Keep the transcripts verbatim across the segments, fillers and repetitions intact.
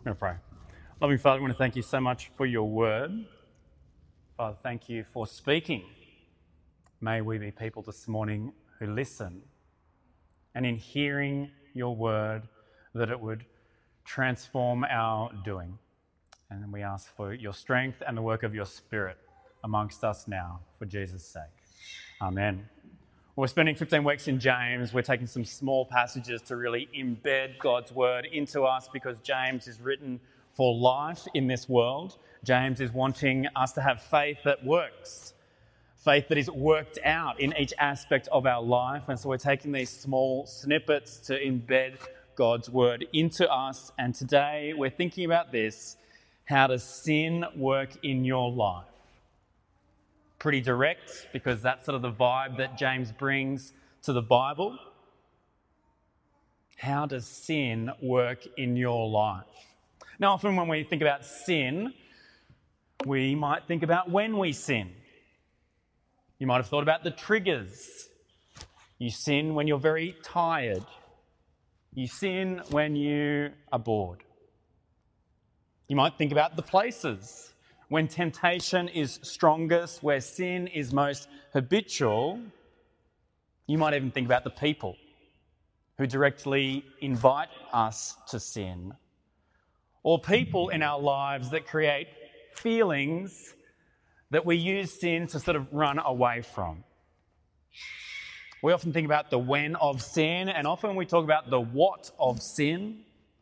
I'm going to pray. Loving Father, I want to thank you so much for your word. Father, thank you for speaking. May we be people this morning who listen, and in hearing your word, that it would transform our doing. And we ask for your strength and the work of your Spirit amongst us now, for Jesus' sake. Amen. We're spending fifteen weeks in James. We're taking some small passages to really embed God's word into us, because James is written for life in this world. James is wanting us to have faith that works, faith that is worked out in each aspect of our life. And so we're taking these small snippets to embed God's word into us. And today we're thinking about this: how does sin work in your life? Pretty direct, because that's sort of the vibe that James brings to the Bible. How does sin work in your life? Now, often when we think about sin, we might think about when we sin. You might have thought about the triggers. You sin when you're very tired. You sin when you are bored. You might think about the places when temptation is strongest, where sin is most habitual. You might even think about the people who directly invite us to sin, or people in our lives that create feelings that we use sin to sort of run away from. We often think about the when of sin, and often we talk about the what of sin.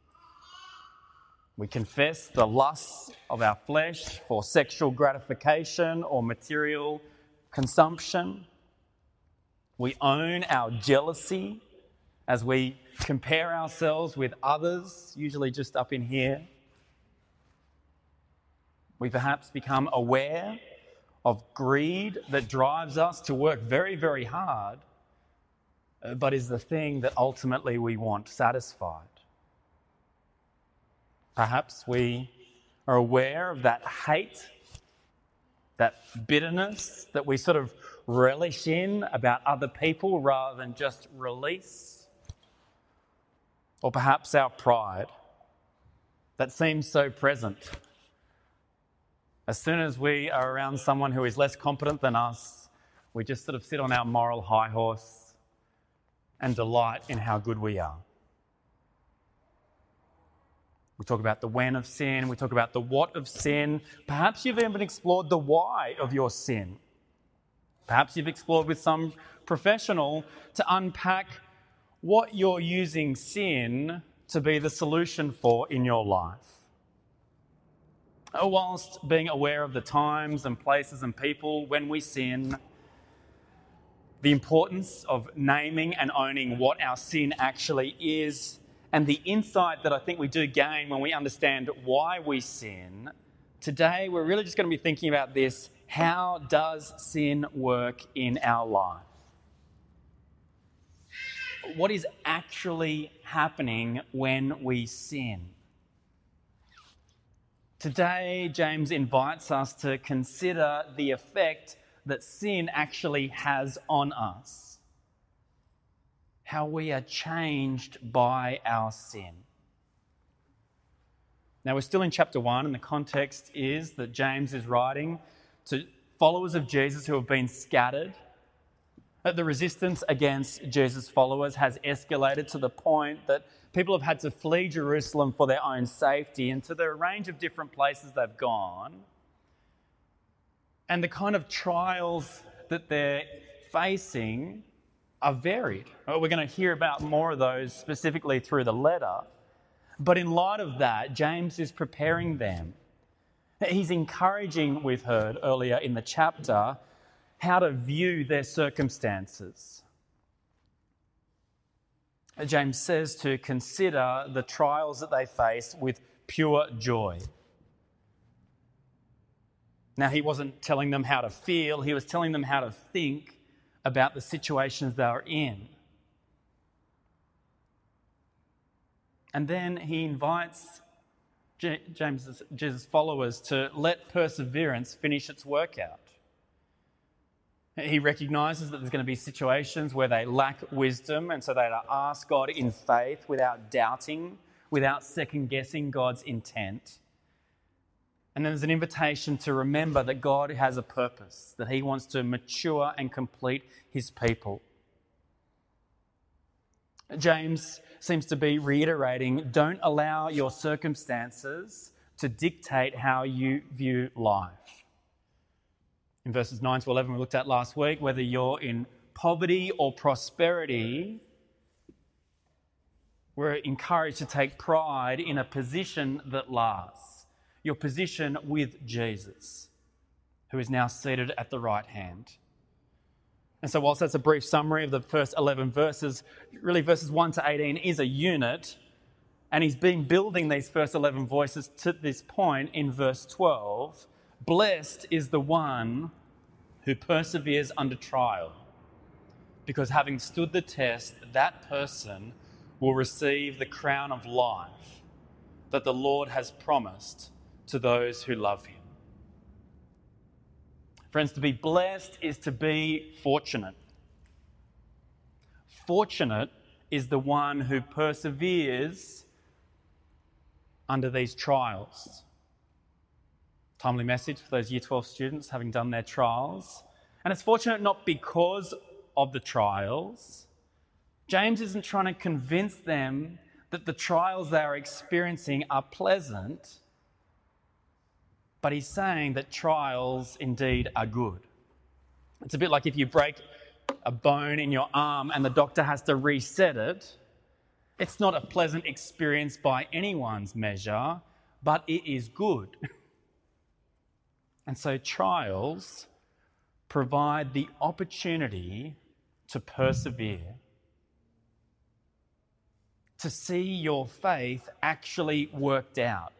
We confess the lusts of our flesh for sexual gratification or material consumption. We own our jealousy as we compare ourselves with others, usually just up in here. We perhaps become aware of greed that drives us to work very, very hard, but is the thing that ultimately we want satisfied. Perhaps we are aware of that hate, that bitterness that we sort of relish in about other people rather than just release. Or perhaps our pride that seems so present. As soon as we are around someone who is less competent than us, we just sort of sit on our moral high horse and delight in how good we are. We talk about the when of sin. We talk about the what of sin. Perhaps you've even explored the why of your sin. Perhaps you've explored with some professional to unpack what you're using sin to be the solution for in your life. Whilst being aware of the times and places and people when we sin, the importance of naming and owning what our sin actually is, and the insight that I think we do gain when we understand why we sin, today we're really just going to be thinking about this: how does sin work in our life? What is actually happening when we sin? Today, James invites us to consider the effect that sin actually has on us. How we are changed by our sin. Now, we're still in chapter one, and the context is that James is writing to followers of Jesus who have been scattered. The resistance against Jesus' followers has escalated to the point that people have had to flee Jerusalem for their own safety, and to the range of different places they've gone. And the kind of trials that they're facing are varied. We're going to hear about more of those specifically through the letter. But in light of that, James is preparing them. He's encouraging, we've heard earlier in the chapter, how to view their circumstances. James says to consider the trials that they face with pure joy. Now, he wasn't telling them how to feel, he was telling them how to think about the situations they are in. And then he invites James, Jesus' followers to let perseverance finish its work out. He recognises that there's going to be situations where they lack wisdom, and so they ask God in faith without doubting without second-guessing God's intent. And then there's an invitation to remember that God has a purpose, that he wants to mature and complete his people. James seems to be reiterating, don't allow your circumstances to dictate how you view life. In verses nine to eleven we looked at last week, whether you're in poverty or prosperity, we're encouraged to take pride in a position that lasts. Your position with Jesus, who is now seated at the right hand. And so whilst that's a brief summary of the first eleven verses, really verses one to eighteen is a unit, and he's been building these first eleven voices to this point in verse twelve. Blessed is the one who perseveres under trial, because having stood the test, that person will receive the crown of life that the Lord has promised to those who love him. Friends, to be blessed is to be fortunate. Fortunate is the one who perseveres under these trials. Timely message for those Year twelve students having done their trials. And it's fortunate not because of the trials. James isn't trying to convince them that the trials they are experiencing are pleasant, but he's saying that trials indeed are good. It's a bit like if you break a bone in your arm and the doctor has to reset it. It's not a pleasant experience by anyone's measure, but it is good. And so trials provide the opportunity to persevere, to see your faith actually worked out.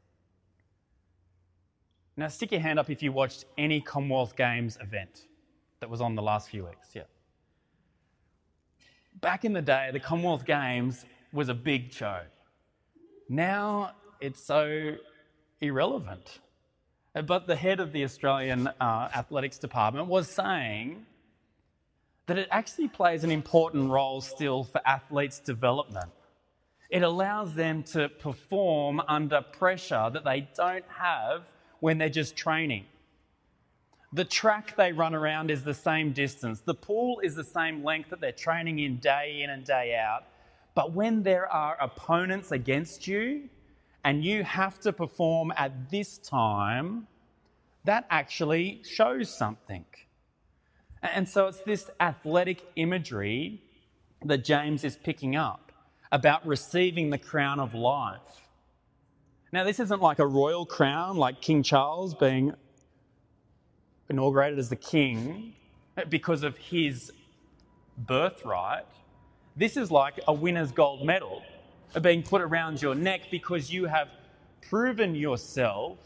Now, stick your hand up if you watched any Commonwealth Games event that was on the last few weeks. Yeah. Back in the day, the Commonwealth Games was a big show. Now it's so irrelevant. But the head of the Australian uh, athletics department was saying that it actually plays an important role still for athletes' development. It allows them to perform under pressure that they don't have when they're just training. The track they run around is the same distance. The pool is the same length that they're training in day in and day out. But when there are opponents against you and you have to perform at this time, that actually shows something. And so it's this athletic imagery that James is picking up about receiving the crown of life. Now, this isn't like a royal crown, like King Charles being inaugurated as the king because of his birthright. This is like a winner's gold medal being put around your neck because you have proven yourself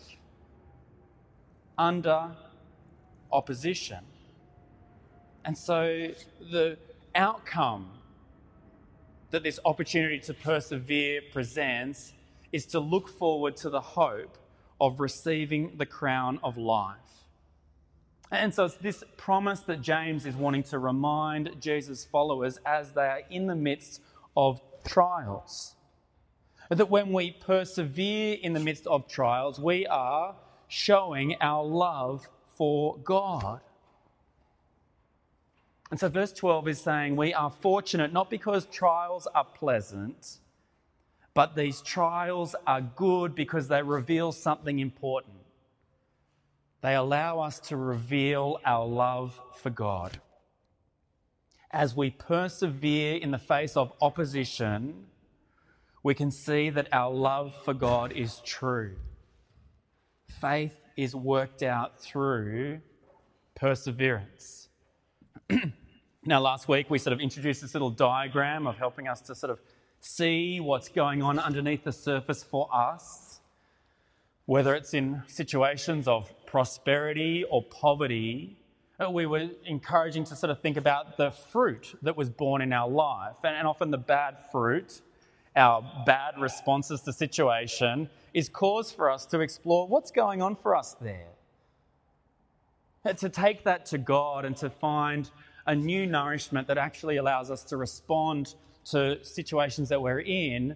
under opposition. And so the outcome that this opportunity to persevere presents is to look forward to the hope of receiving the crown of life. And so it's this promise that James is wanting to remind Jesus' followers as they are in the midst of trials. That when we persevere in the midst of trials, we are showing our love for God. And so verse twelve is saying we are fortunate not because trials are pleasant, but these trials are good because they reveal something important. They allow us to reveal our love for God. As we persevere in the face of opposition, we can see that our love for God is true. Faith is worked out through perseverance. Now, last week we sort of introduced this little diagram of helping us to sort of see what's going on underneath the surface for us, whether it's in situations of prosperity or poverty. We were encouraging to sort of think about the fruit that was born in our life, and often the bad fruit, our bad responses to situation, is cause for us to explore what's going on for us there. And to take that to God and to find a new nourishment that actually allows us to respond to situations that we're in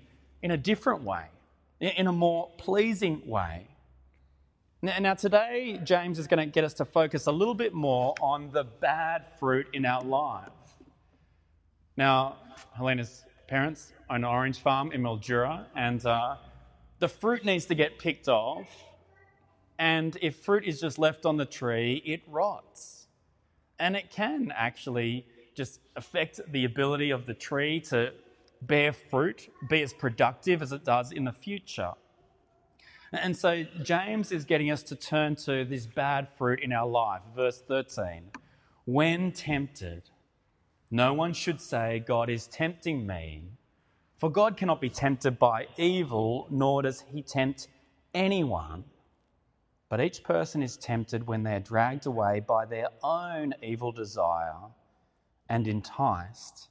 in a different way, in a more pleasing way. Now today, James is going to get us to focus a little bit more on the bad fruit in our life. Now, Helena's parents own an orange farm in Mildura, and uh, the fruit needs to get picked off, and if fruit is just left on the tree, it rots. And it can actually just affect the ability of the tree to bear fruit, be as productive as it does in the future. And so James is getting us to turn to this bad fruit in our life. Verse thirteen, when tempted, no one should say, God is tempting me, for God cannot be tempted by evil, nor does he tempt anyone. But each person is tempted when they are dragged away by their own evil desire and enticed.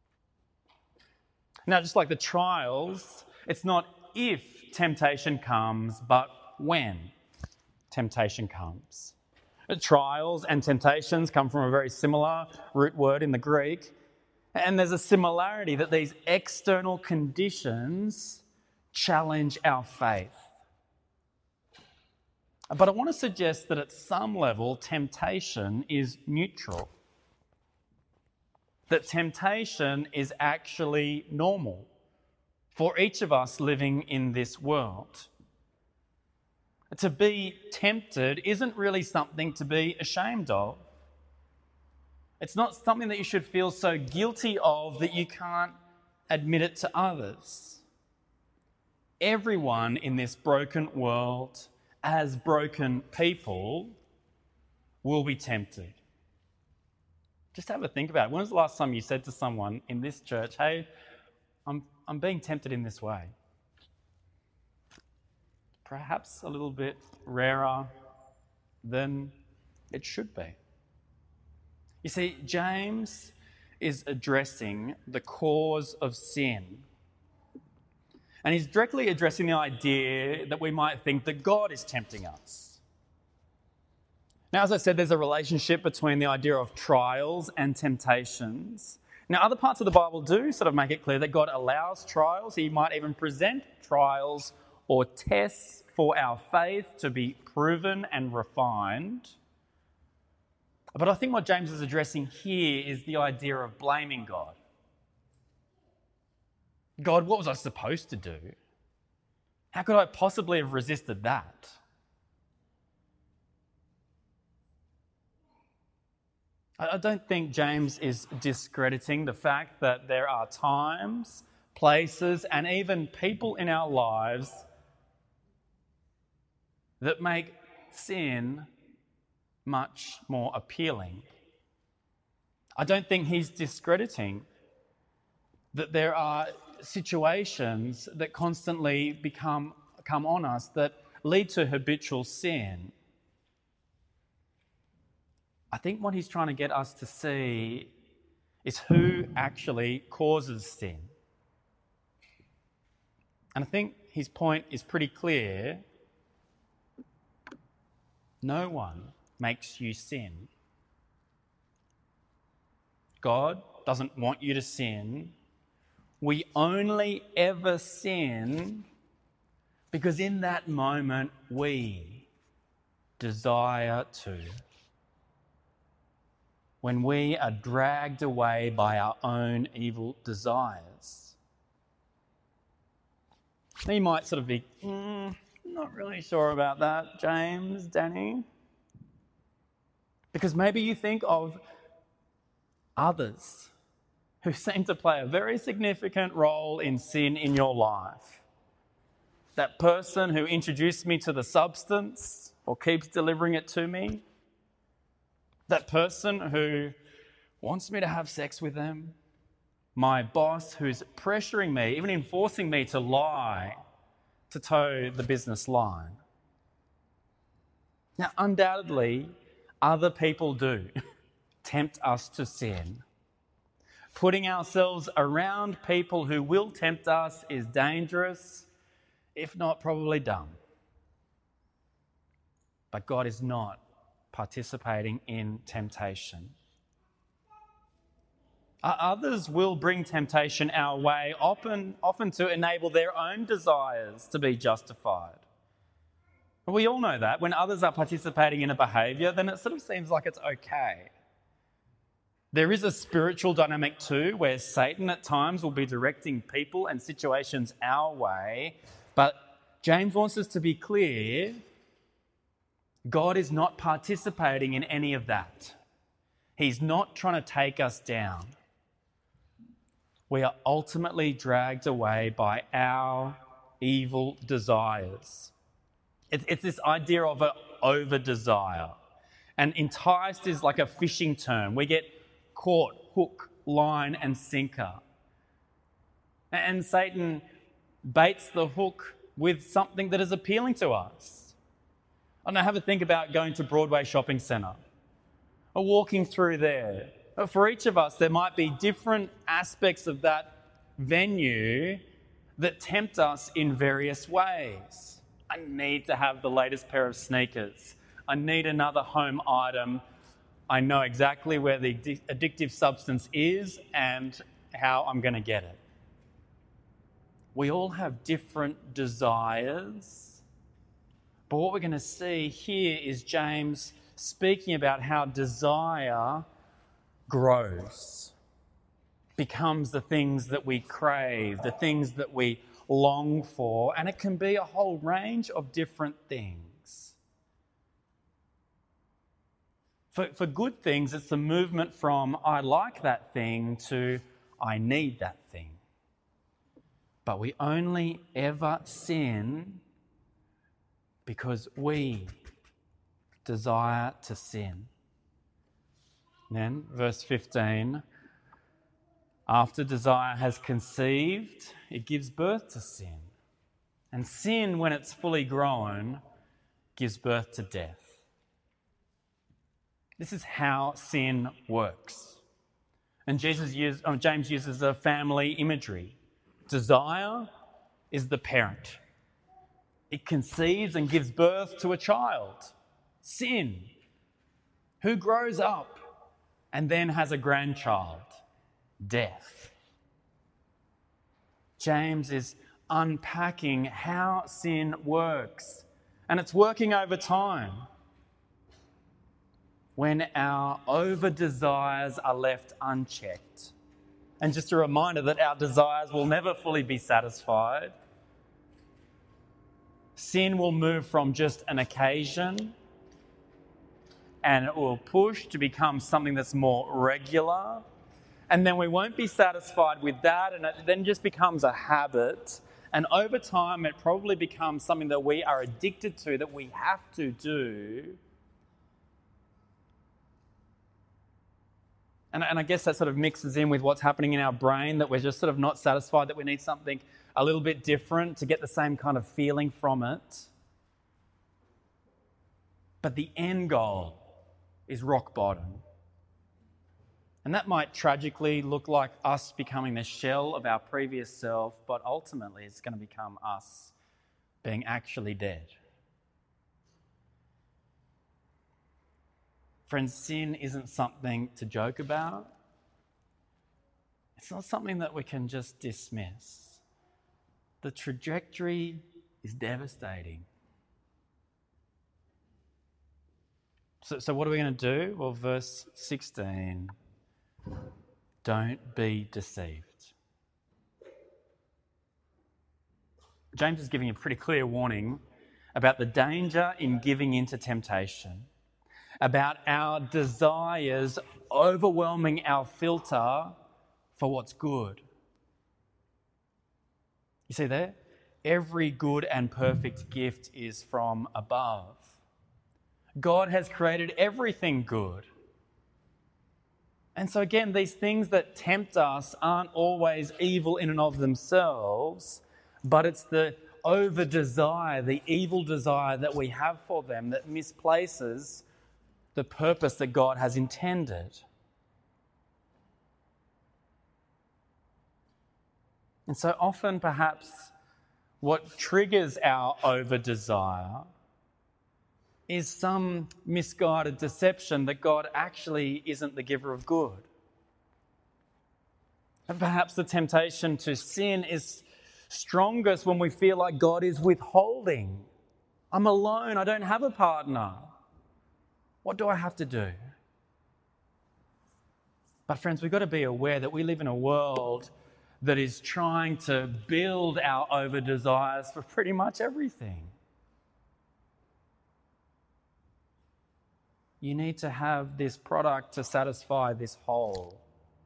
Now, just like the trials, it's not if temptation comes, but when temptation comes. Trials and temptations come from a very similar root word in the Greek, and there's a similarity that these external conditions challenge our faith. But I want to suggest that at some level, temptation is neutral. That temptation is actually normal for each of us living in this world. To be tempted isn't really something to be ashamed of. It's not something that you should feel so guilty of that you can't admit it to others. Everyone in this broken world, as broken people, will be tempted. Just have a think about it. When was the last time you said to someone in this church, hey, I'm, I'm being tempted in this way? Perhaps a little bit rarer than it should be. You see, James is addressing the cause of sin. And he's directly addressing the idea that we might think that God is tempting us. Now, as I said, there's a relationship between the idea of trials and temptations. Now, other parts of the Bible do sort of make it clear that God allows trials. He might even present trials or tests for our faith to be proven and refined. But I think what James is addressing here is the idea of blaming God. God, what was I supposed to do? How could I possibly have resisted that? I don't think James is discrediting the fact that there are times, places, and even people in our lives that make sin much more appealing. I don't think he's discrediting that there are situations that constantly become come on us that lead to habitual sin. I think what he's trying to get us to see is who actually causes sin. And I think his point is pretty clear. No one makes you sin. God doesn't want you to sin. We only ever sin because in that moment we desire to. When we are dragged away by our own evil desires. Now you might sort of be, mm, not really sure about that, James, Danny. Because maybe you think of others who seem to play a very significant role in sin in your life. That person who introduced me to the substance or keeps delivering it to me. That person who wants me to have sex with them. My boss who's pressuring me, even enforcing me to lie, to toe the business line. Now, undoubtedly, other people do tempt us to sin. Putting ourselves around people who will tempt us is dangerous, if not probably dumb. But God is not participating in temptation. Others will bring temptation our way, often, often to enable their own desires to be justified. We all know that. When others are participating in a behaviour, then it sort of seems like it's okay. There is a spiritual dynamic too, where Satan at times will be directing people and situations our way. But James wants us to be clear, God is not participating in any of that. He's not trying to take us down. We are ultimately dragged away by our evil desires. It's this idea of an over-desire. And enticed is like a fishing term. We get caught, hook, line and sinker. And Satan baits the hook with something that is appealing to us. I don't know, have a think about going to Broadway Shopping Centre or walking through there. For each of us, there might be different aspects of that venue that tempt us in various ways. I need to have the latest pair of sneakers. I need another home item. I know exactly where the addictive substance is and how I'm going to get it. We all have different desires. But what we're going to see here is James speaking about how desire grows, becomes the things that we crave, the things that we long for, and it can be a whole range of different things. For, for good things, it's the movement from I like that thing to I need that thing. But we only ever sin because we desire to sin. And then, verse fifteen, after desire has conceived, it gives birth to sin. And sin, when it's fully grown, gives birth to death. This is how sin works. And Jesus use, oh, James uses a family imagery. Desire is the parent. It conceives and gives birth to a child. Sin, who grows up and then has a grandchild. Death. James is unpacking how sin works, and it's working over time. When our over-desires are left unchecked. And just a reminder that our desires will never fully be satisfied. Sin will move from just an occasion and it will push to become something that's more regular. And then we won't be satisfied with that, and it then just becomes a habit. And over time, it probably becomes something that we are addicted to, that we have to do. And, and I guess that sort of mixes in with what's happening in our brain, that we're just sort of not satisfied, that we need something a little bit different to get the same kind of feeling from it. But the end goal is rock bottom. And that might tragically look like us becoming the shell of our previous self, but ultimately it's going to become us being actually dead. Friends, sin isn't something to joke about. It's not something that we can just dismiss. The trajectory is devastating. So, so what are we going to do? Well, verse sixteen. Don't be deceived. James is giving a pretty clear warning about the danger in giving into temptation, about our desires overwhelming our filter for what's good. You see there? Every good and perfect gift is from above. God has created everything good. And so again, these things that tempt us aren't always evil in and of themselves, but it's the over-desire, the evil desire that we have for them that misplaces the purpose that God has intended. And so often, perhaps, what triggers our over-desire is some misguided deception that God actually isn't the giver of good. And perhaps the temptation to sin is strongest when we feel like God is withholding. I'm alone, I don't have a partner. What do I have to do? But friends, we've got to be aware that we live in a world that is trying to build our over desires for pretty much everything. You need to have this product to satisfy this hole.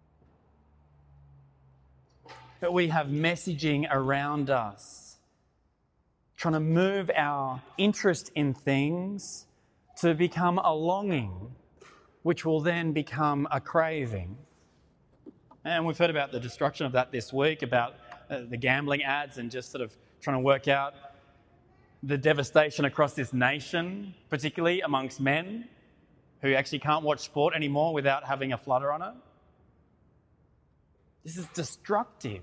But we have messaging around us, trying to move our interest in things to become a longing, which will then become a craving. And we've heard about the destruction of that this week, about uh, the gambling ads, and just sort of trying to work out the devastation across this nation, particularly amongst men who actually can't watch sport anymore without having a flutter on it. This is destructive.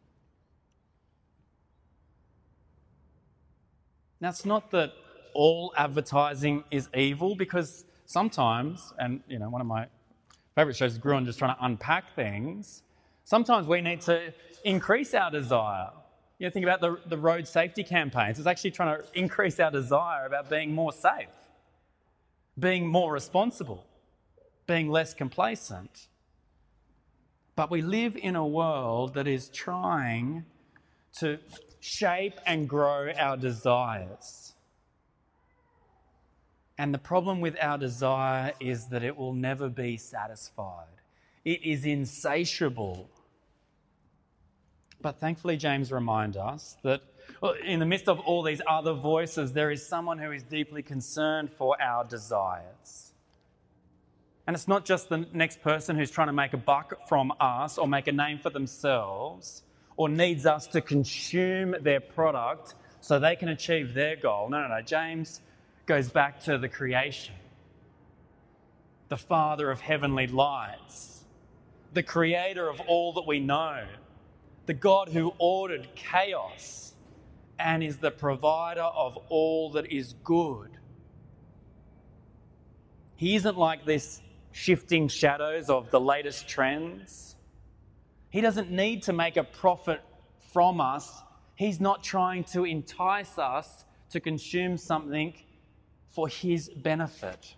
Now, it's not that all advertising is evil, because sometimes, and you know, one of my favourite shows is Gruen, just trying to unpack things. Sometimes we need to increase our desire. You know, think about the, the road safety campaigns. It's actually trying to increase our desire about being more safe, being more responsible, being less complacent. But we live in a world that is trying to shape and grow our desires. And the problem with our desire is that it will never be satisfied. It is insatiable. But thankfully, James reminds us that in the midst of all these other voices, there is someone who is deeply concerned for our desires. And it's not just the next person who's trying to make a buck from us or make a name for themselves or needs us to consume their product so they can achieve their goal. No, no, no. James goes back to the creation, the Father of heavenly lights, the creator of all that we know, the God who ordered chaos and is the provider of all that is good. He isn't like this shifting shadows of the latest trends. He doesn't need to make a profit from us. He's not trying to entice us to consume something for his benefit.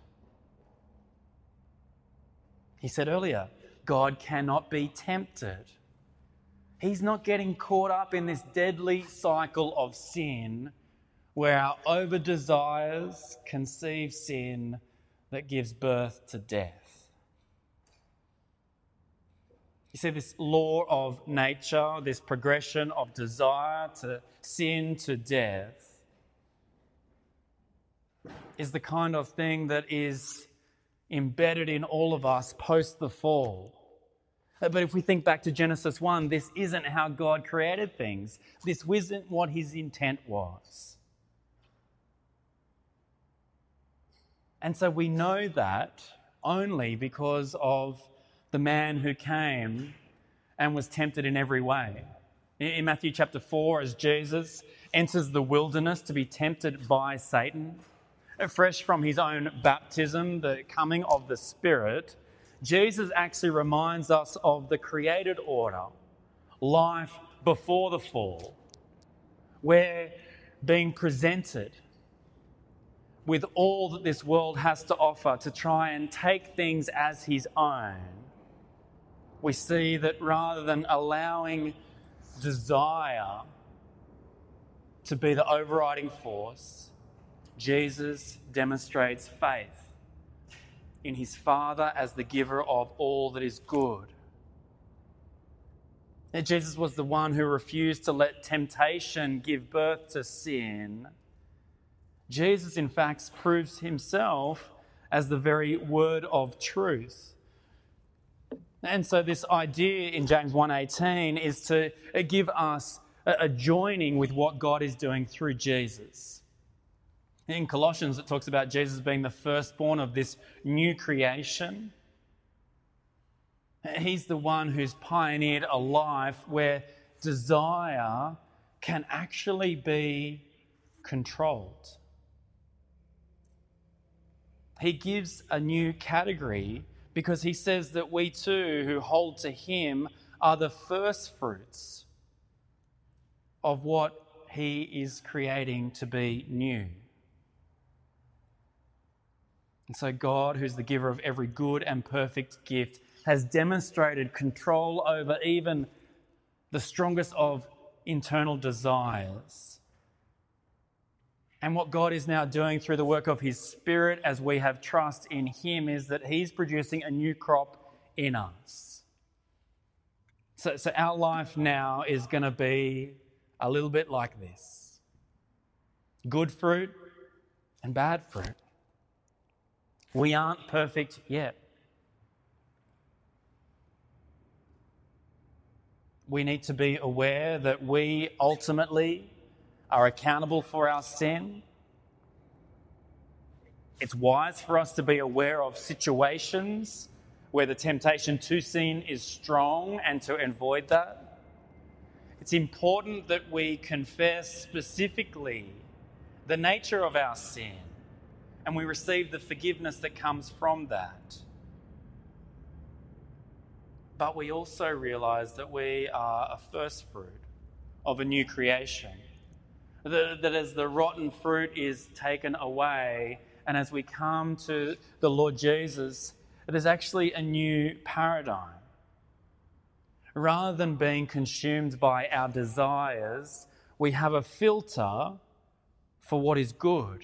He said earlier, God cannot be tempted. He's not getting caught up in this deadly cycle of sin where our over desires conceive sin that gives birth to death. You see, this law of nature, this progression of desire to sin to death, is the kind of thing that is embedded in all of us post the fall. But if we think back to Genesis one, this isn't how God created things. This wasn't what his intent was. And so we know that only because of the man who came and was tempted in every way. In Matthew chapter four, as Jesus enters the wilderness to be tempted by Satan, fresh from his own baptism, the coming of the Spirit, Jesus actually reminds us of the created order, life before the fall. We're being presented with all that this world has to offer to try and take things as his own. We see that rather than allowing desire to be the overriding force, Jesus demonstrates faith in his Father as the giver of all that is good. And Jesus was the one who refused to let temptation give birth to sin. Jesus, in fact, proves himself as the very word of truth. And so this idea in James one eighteen is to give us a joining with what God is doing through Jesus. In Colossians, it talks about Jesus being the firstborn of this new creation. He's the one who's pioneered a life where desire can actually be controlled. He gives a new category because he says that we too, who hold to him, are the first fruits of what he is creating to be new. And so God, who's the giver of every good and perfect gift, has demonstrated control over even the strongest of internal desires. And what God is now doing through the work of his Spirit as we have trust in him is that he's producing a new crop in us. So, so our life now is going to be a little bit like this. Good fruit and bad fruit. We aren't perfect yet. We need to be aware that we ultimately are accountable for our sin. It's wise for us to be aware of situations where the temptation to sin is strong and to avoid that. It's important that we confess specifically the nature of our sin and we receive the forgiveness that comes from that. But we also realise that we are a first fruit of a new creation. That, that as the rotten fruit is taken away and as we come to the Lord Jesus, there's actually a new paradigm. Rather than being consumed by our desires, we have a filter for what is good.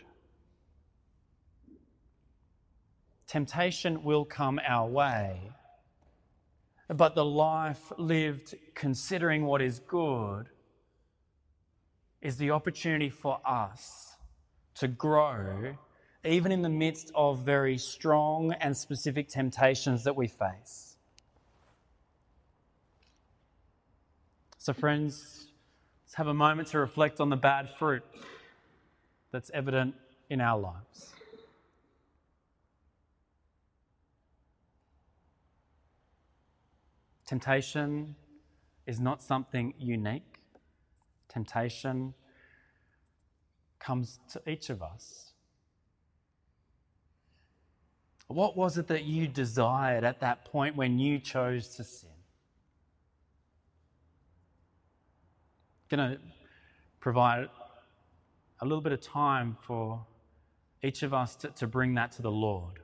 Temptation will come our way, but the life lived considering what is good is the opportunity for us to grow even in the midst of very strong and specific temptations that we face. So friends, let's have a moment to reflect on the bad fruit that's evident in our lives. Temptation is not something unique. Temptation comes to each of us. What was it that you desired at that point when you chose to sin? I'm going to provide a little bit of time for each of us to, to bring that to the Lord.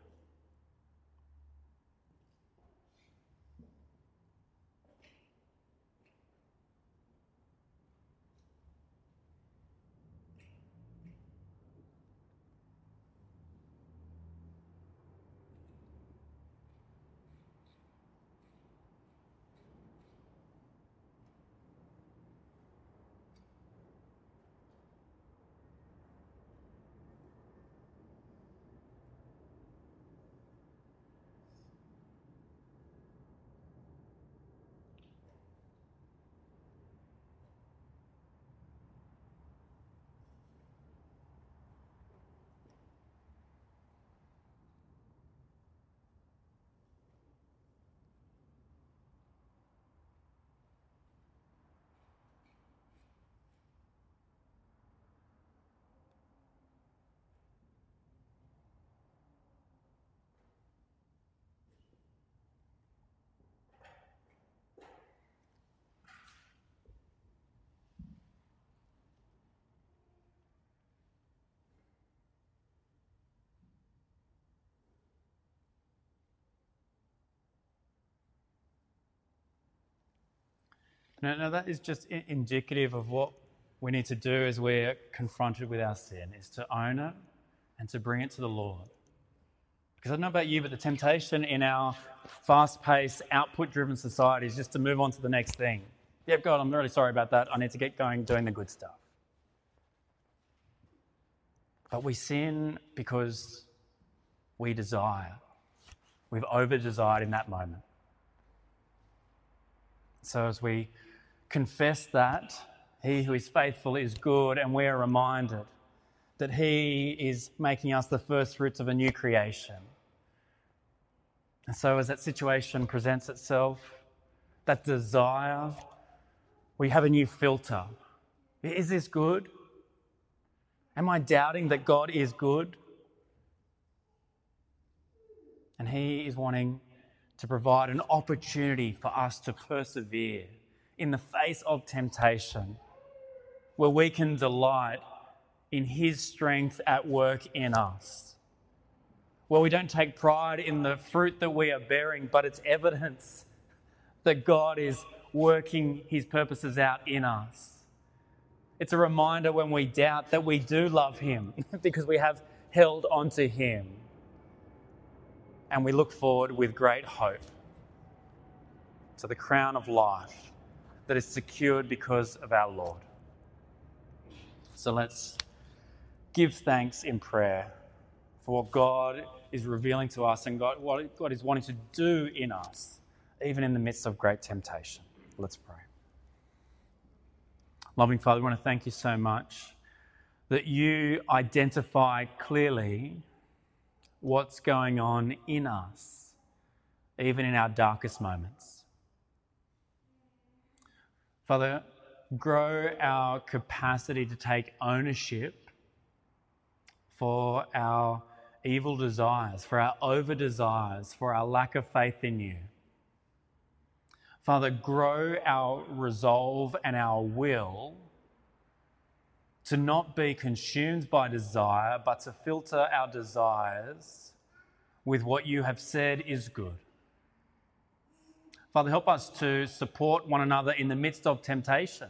No, no, that is just indicative of what we need to do as we're confronted with our sin, is to own it and to bring it to the Lord. Because I don't know about you, but the temptation in our fast-paced, output-driven society is just to move on to the next thing. Yep, God, I'm really sorry about that. I need to get going doing the good stuff. But we sin because we desire. We've over-desired in that moment. So as we confess that, he who is faithful is good, and we are reminded that he is making us the first fruits of a new creation. And so as that situation presents itself, that desire, we have a new filter. Is this good? Am I doubting that God is good? And he is wanting to provide an opportunity for us to persevere in the face of temptation, where we can delight in his strength at work in us, where we don't take pride in the fruit that we are bearing, but it's evidence that God is working his purposes out in us. It's a reminder when we doubt that we do love him because we have held onto him. And we look forward with great hope to the crown of life that is secured because of our Lord. So let's give thanks in prayer for what God is revealing to us and God, what God is wanting to do in us, even in the midst of great temptation. Let's pray. Loving Father, we want to thank you so much that you identify clearly what's going on in us, even in our darkest moments. Father, grow our capacity to take ownership for our evil desires, for our over desires, for our lack of faith in you. Father, grow our resolve and our will to not be consumed by desire, but to filter our desires with what you have said is good. Father, help us to support one another in the midst of temptation.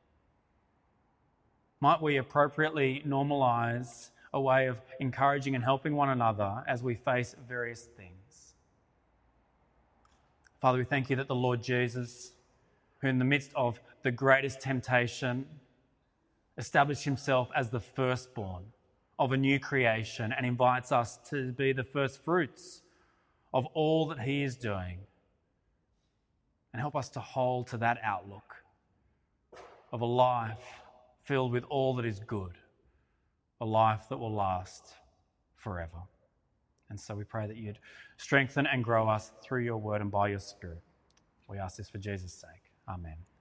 Might we appropriately normalise a way of encouraging and helping one another as we face various things. Father, we thank you that the Lord Jesus, who in the midst of the greatest temptation, established himself as the firstborn of a new creation and invites us to be the first fruits of all that he is doing. And help us to hold to that outlook of a life filled with all that is good, a life that will last forever. And so we pray that you'd strengthen and grow us through your word and by your Spirit. We ask this for Jesus' sake. Amen.